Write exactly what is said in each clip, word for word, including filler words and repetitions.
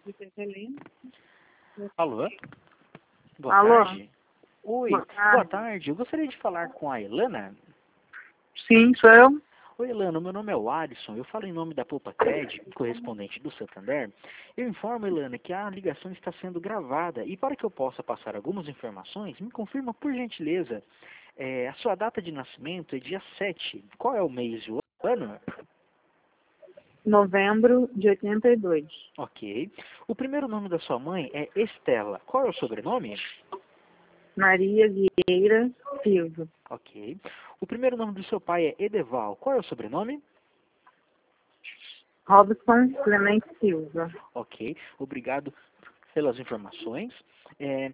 Alô? Boa Alô? tarde. Oi, Boa tarde. boa tarde. Eu gostaria de falar com a Elana. Sim, sou eu. Oi, Elana, meu nome é o Alisson. Eu falo em nome da Poupa Cred, correspondente do Santander. Eu informo, Elana, que a ligação está sendo gravada e para que eu possa passar algumas informações, me confirma, por gentileza, é, a sua data de nascimento é dia sete. Qual é o mês e o ano? Novembro de oitenta e dois. Ok. O primeiro nome da sua mãe é Estela. Qual é o sobrenome? Maria Vieira Silva. Ok. O primeiro nome do seu pai é Edeval. Qual é o sobrenome? Robson Clemente Silva. Ok. Obrigado pelas informações. É,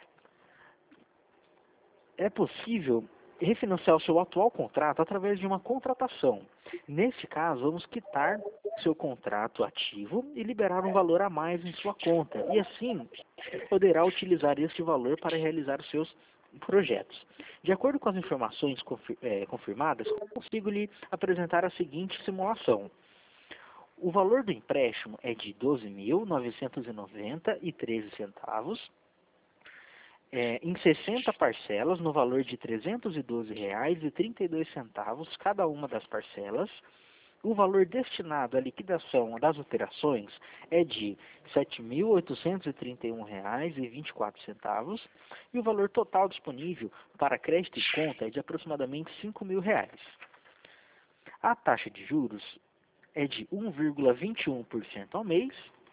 é possível refinanciar o seu atual contrato através de uma contratação. Neste caso, vamos quitar seu contrato ativo e liberar um valor a mais em sua conta. E assim, poderá utilizar este valor para realizar os seus projetos. De acordo com as informações confir é, confirmadas, consigo lhe apresentar a seguinte simulação. O valor do empréstimo é de doze mil novecentos e noventa reais e treze centavos, é, em sessenta parcelas, no valor de trezentos e doze reais e trinta e dois centavos cada uma das parcelas. O valor destinado à liquidação das operações é de sete mil oitocentos e trinta e um reais e vinte e quatro centavos e o valor total disponível para crédito e conta é de aproximadamente cinco mil reais. A taxa de juros é de um vírgula vinte e um por cento ao mês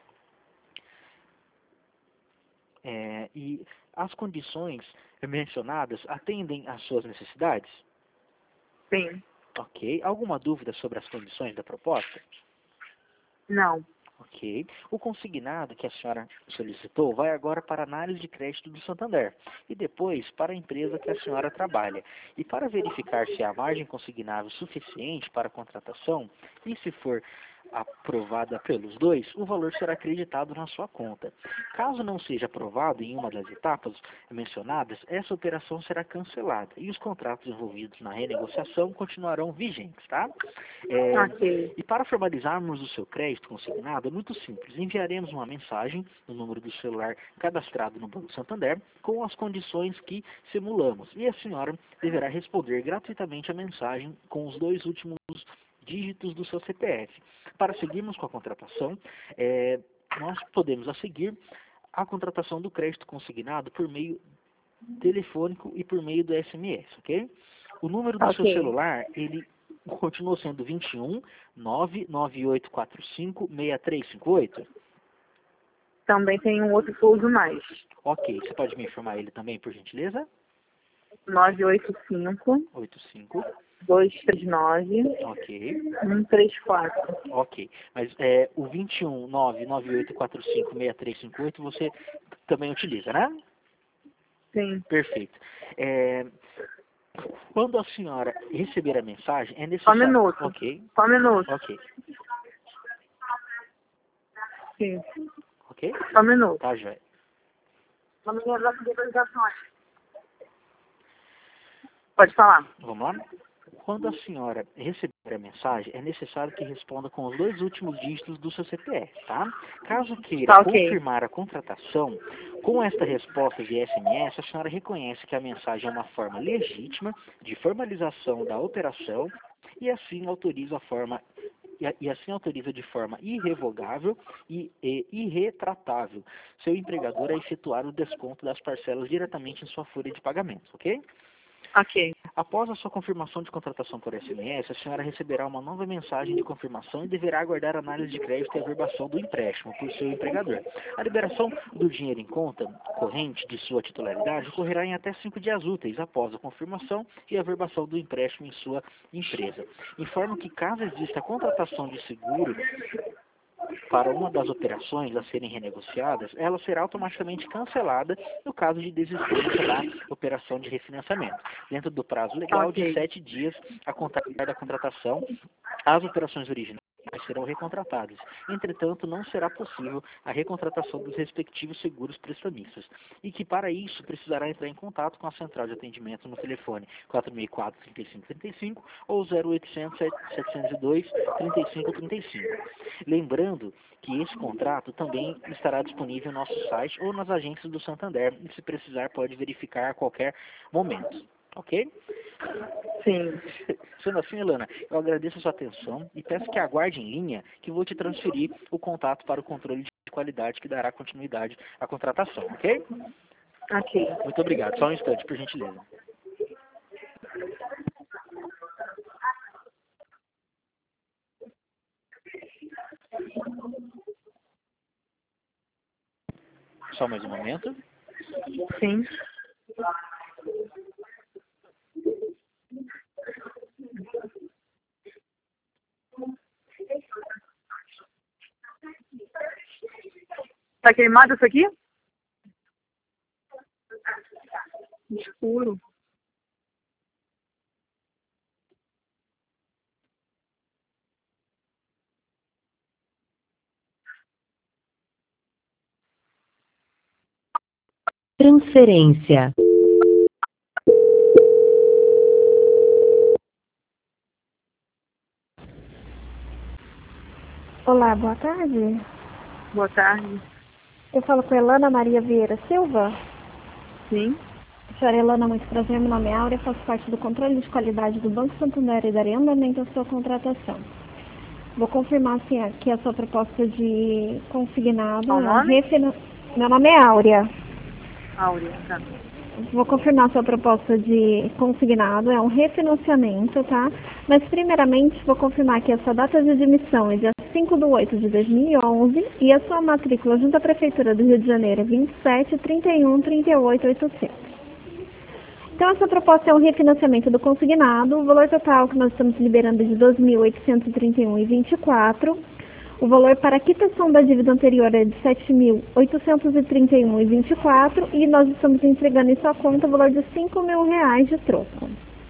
é, e as condições mencionadas atendem às suas necessidades? Sim. Ok. Alguma dúvida sobre as condições da proposta? Não. Ok. O consignado que a senhora solicitou vai agora para a análise de crédito do Santander e depois para a empresa que a senhora trabalha. E para verificar se há margem consignável suficiente para a contratação e se for aprovada pelos dois, o valor será acreditado na sua conta. Caso não seja aprovado em uma das etapas mencionadas, essa operação será cancelada e os contratos envolvidos na renegociação continuarão vigentes, tá? É, Ok. e para formalizarmos o seu crédito consignado, é muito simples. Enviaremos uma mensagem no número do celular cadastrado no Banco Santander com as condições que simulamos. E a senhora deverá responder gratuitamente a mensagem com os dois últimos dígitos do seu C P F. Para seguirmos com a contratação, é, nós podemos a seguir a contratação do crédito consignado por meio telefônico e por meio do S M S, ok? O número do seu Ok. celular, ele continua sendo vinte e um, nove nove oito quatro cinco, seis três cinco oito? Também tem um outro que eu uso mais. Ok, você pode me informar ele também, por gentileza? nove oito cinco, oito cinco, dois três nove, ok, um três quatro. ok. Mas é, o vinte e um, nove nove oito quatro cinco, seis três cinco oito você também utiliza, né? Sim. Perfeito. É, quando a senhora receber a mensagem, é Só um necessário... minuto. Ok, Só um minuto. ok, Sim. ok? Só um minuto. Tá, joia. Vamos ver as visualizações. Pode falar. Vamos lá? Quando a senhora receber a mensagem, é necessário que responda com os dois últimos dígitos do seu C P F, tá? Caso queira Tá ok. confirmar a contratação, com esta resposta via S M S, a senhora reconhece que a mensagem é uma forma legítima de formalização da operação e assim autoriza a forma e, a- e assim autoriza de forma irrevogável e, e irretratável seu empregador a efetuar o desconto das parcelas diretamente em sua folha de pagamento, ok? Ok. Após a sua confirmação de contratação por S M S, a senhora receberá uma nova mensagem de confirmação e deverá aguardar a análise de crédito e averbação do empréstimo por seu empregador. A liberação do dinheiro em conta corrente de sua titularidade ocorrerá em até cinco dias úteis após a confirmação e averbação do empréstimo em sua empresa. Informo que caso exista contratação de seguro para uma das operações a serem renegociadas, ela será automaticamente cancelada no caso de desistência da operação de refinanciamento, dentro do prazo legal de Ok. sete dias a contar da contratação. As operações originais serão recontratadas. Entretanto, não será possível a recontratação dos respectivos seguros prestamistas, e que para isso precisará entrar em contato com a central de atendimento no telefone quatro seis quatro, três cinco três cinco ou zero oitocentos, sete zero dois, três cinco três cinco. Lembrando que esse contrato também estará disponível no nosso site ou nas agências do Santander, e se precisar pode verificar a qualquer momento. Ok? Sim. Sendo assim, Elana, eu agradeço a sua atenção e peço que aguarde em linha que vou te transferir o contato para o controle de qualidade que dará continuidade à contratação, ok? Ok. Muito obrigado. Só um instante, por gentileza. Só mais um momento. Sim. Tá queimado isso aqui? Escuro. Transferência. Olá, boa tarde. Boa tarde. Eu falo com a Elana Maria Vieira Silva. Sim. Senhora Elana, muito prazer, meu nome é Áurea, faço parte do controle de qualidade do Banco Santander e darei andamento à sua contratação. Vou confirmar assim, aqui a sua proposta de consignado. Qual o nome? Refina... Meu nome é Áurea. Áurea, tá. Vou confirmar a sua proposta de consignado, é um refinanciamento, tá? Mas primeiramente vou confirmar que a sua data de admissão é dia cinco de oito de dois mil e onze e a sua matrícula junto à Prefeitura do Rio de Janeiro é vinte e sete, trinta e um, trinta e oito, oitocentos. Então essa proposta é um refinanciamento do consignado, o valor total que nós estamos liberando é de dois mil oitocentos e trinta e um reais e vinte e quatro centavos. O valor para a quitação da dívida anterior é de sete mil oitocentos e trinta e um reais e vinte e quatro centavos e nós estamos entregando em sua conta o valor de cinco mil reais de troco.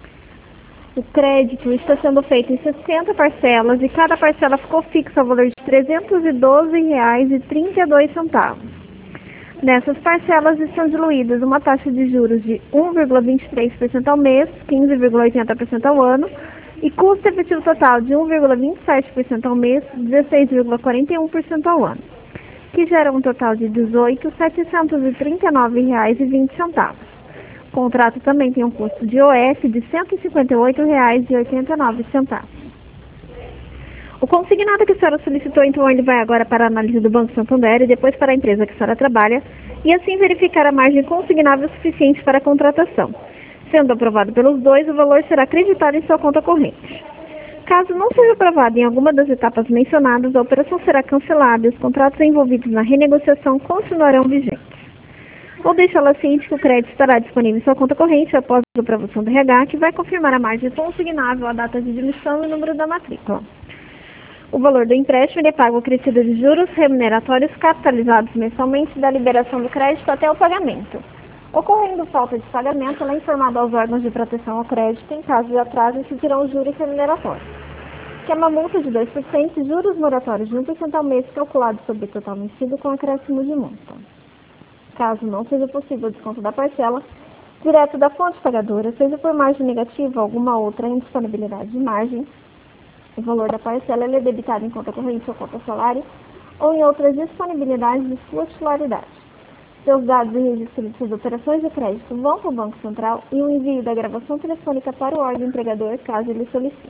O crédito está sendo feito em sessenta parcelas e cada parcela ficou fixa ao valor de trezentos e doze reais e trinta e dois centavos. Nessas parcelas estão diluídas uma taxa de juros de um vírgula vinte e três por cento ao mês, quinze vírgula oitenta por cento ao ano, e custo efetivo total de um vírgula vinte e sete por cento ao mês, dezesseis vírgula quarenta e um por cento ao ano, que gera um total de dezoito mil setecentos e trinta e nove reais e vinte centavos. O contrato também tem um custo de O F de cento e cinquenta e oito reais e oitenta e nove centavos. O consignado que a senhora solicitou, então, ele vai agora para a análise do Banco Santander e depois para a empresa que a senhora trabalha, e assim verificar a margem consignável suficiente para a contratação. Sendo aprovado pelos dois, o valor será acreditado em sua conta corrente. Caso não seja aprovado em alguma das etapas mencionadas, a operação será cancelada e os contratos envolvidos na renegociação continuarão vigentes. Vou deixá-la ciente que o crédito estará disponível em sua conta corrente após a aprovação do R H, que vai confirmar a margem consignável, a data de admissão e o número da matrícula. O valor do empréstimo é pago acrescido de juros remuneratórios capitalizados mensalmente da liberação do crédito até o pagamento. Ocorrendo falta de pagamento, ela é informada aos órgãos de proteção ao crédito em caso de atraso e se terão os juros remuneratórios, que é uma multa de dois por cento e juros moratórios de um por cento ao mês calculado sobre o total vencido com acréscimo de multa. Caso não seja possível o desconto da parcela, direto da fonte pagadora, seja por margem negativa ou alguma outra indisponibilidade de margem, o valor da parcela ele é debitado em conta corrente ou conta salário ou em outras disponibilidades de sua titularidade. Seus dados e registro de suas operações de crédito vão para o Banco Central e o envio da gravação telefônica para o órgão empregador, caso ele solicite.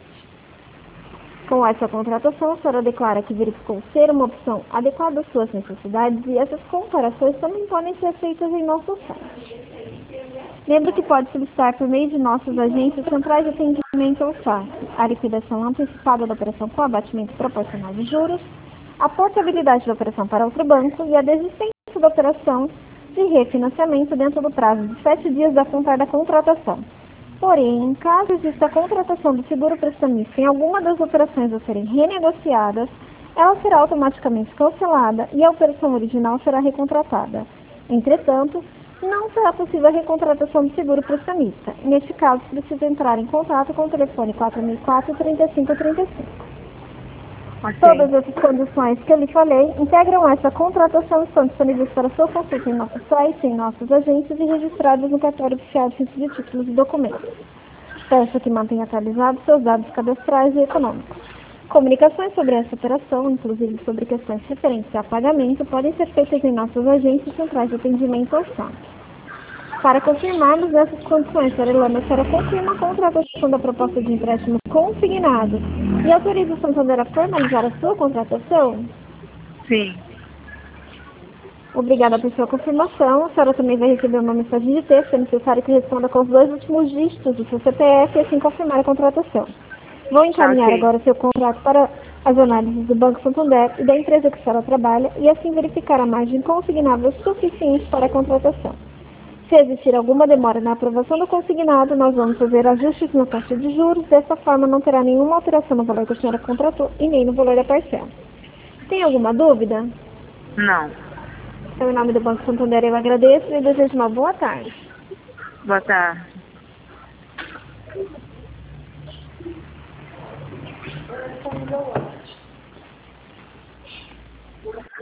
Com essa contratação, a senhora declara que verificou ser uma opção adequada às suas necessidades e essas comparações também podem ser feitas em nosso site. Lembre que pode solicitar por meio de nossas agências centrais de atendimento ou S A C, a liquidação antecipada da operação com abatimento proporcional de juros, a portabilidade da operação para outro banco e a desistência da operação de refinanciamento dentro do prazo de sete dias da contar da contratação. Porém, em caso exista a contratação do seguro prestamista em alguma das operações a serem renegociadas, ela será automaticamente cancelada e a operação original será recontratada. Entretanto, não será possível a recontratação do seguro prestamista. Neste caso, precisa entrar em contato com o telefone quatro seis quatro, três cinco três cinco. Ok. Todas essas condições que eu lhe falei integram essa contratação e estão disponíveis para sua consulta em nosso site, em nossas agências e registradas no cartório oficial de de títulos e documentos. Peço que mantenha atualizados seus dados cadastrais e econômicos. Comunicações sobre essa operação, inclusive sobre questões referentes a pagamento, podem ser feitas em nossas agências centrais de atendimento ao S A P. Para confirmarmos essas condições, Sra. Ilana, a senhora confirma a contratação da proposta de empréstimo consignado e autoriza o Santander a formalizar a sua contratação? Sim. Obrigada por sua confirmação. A senhora também vai receber uma mensagem de texto. É necessário que responda com os dois últimos dígitos do seu C P F e assim confirmar a contratação. Vou encaminhar Ok. agora seu contrato para as análises do Banco Santander e da empresa que a senhora trabalha e assim verificar a margem consignável suficiente para a contratação. Se existir alguma demora na aprovação do consignado, nós vamos fazer ajustes na taxa de juros. Dessa forma, não terá nenhuma alteração no valor que a senhora contratou e nem no valor da parcela. Tem alguma dúvida? Não. Então, em nome do Banco Santander, eu agradeço e desejo uma boa tarde. Boa tarde.